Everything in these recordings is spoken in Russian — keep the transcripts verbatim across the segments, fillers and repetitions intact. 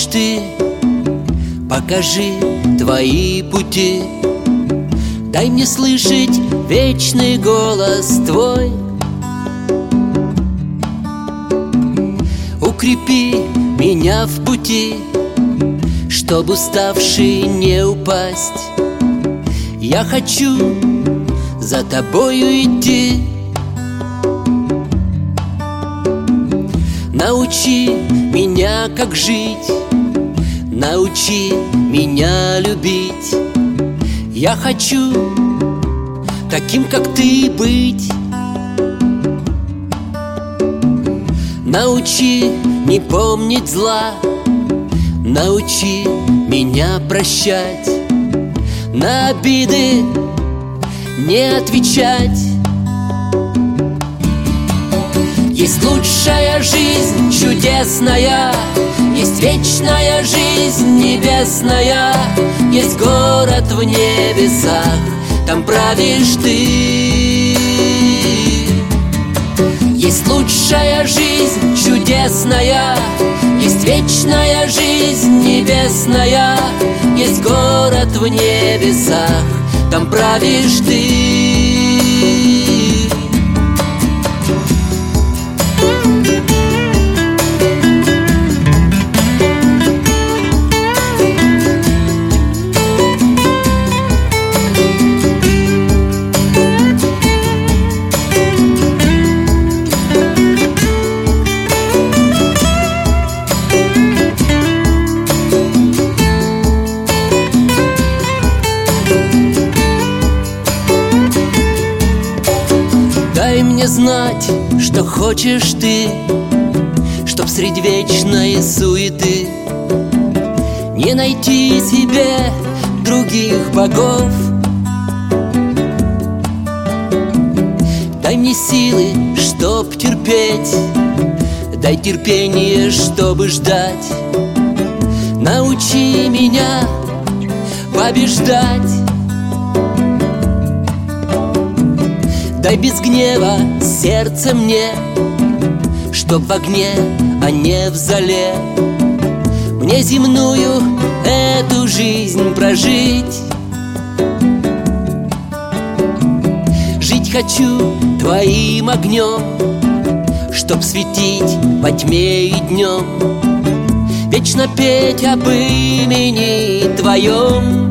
хочешь ты, покажи твои пути. Дай мне слышать вечный голос твой. Укрепи меня в пути, чтоб уставший не упасть. Я хочу за тобою идти. Научи меня, как жить, научи меня любить. Я хочу таким, как ты, быть. Научи не помнить зла, научи меня прощать, на обиды не отвечать. Есть лучшая жизнь, чудесная, есть вечная жизнь небесная, есть город в небесах, там правишь ты. Есть лучшая жизнь, чудесная, есть вечная жизнь небесная, есть город в небесах, там правишь ты. Дай мне знать, что хочешь ты, чтоб средь вечной суеты не найти себе других богов. Дай мне силы, чтоб терпеть, дай терпение, чтобы ждать. Научи меня побеждать. Дай без гнева сердце мне, чтоб в огне, а не в золе, мне земную эту жизнь прожить. Жить хочу твоим огнем, чтоб светить во тьме и днем, вечно петь об имени твоем.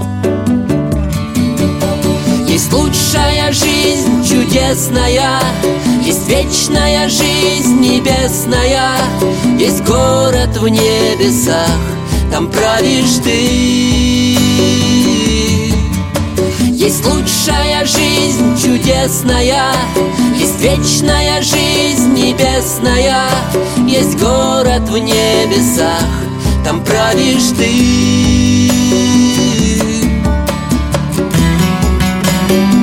Есть лучшая жизнь, чудесная, есть вечная жизнь небесная, есть город в небесах, там правишь ты. Есть лучшая жизнь, чудесная, есть вечная жизнь небесная, есть город в небесах, там правишь ты.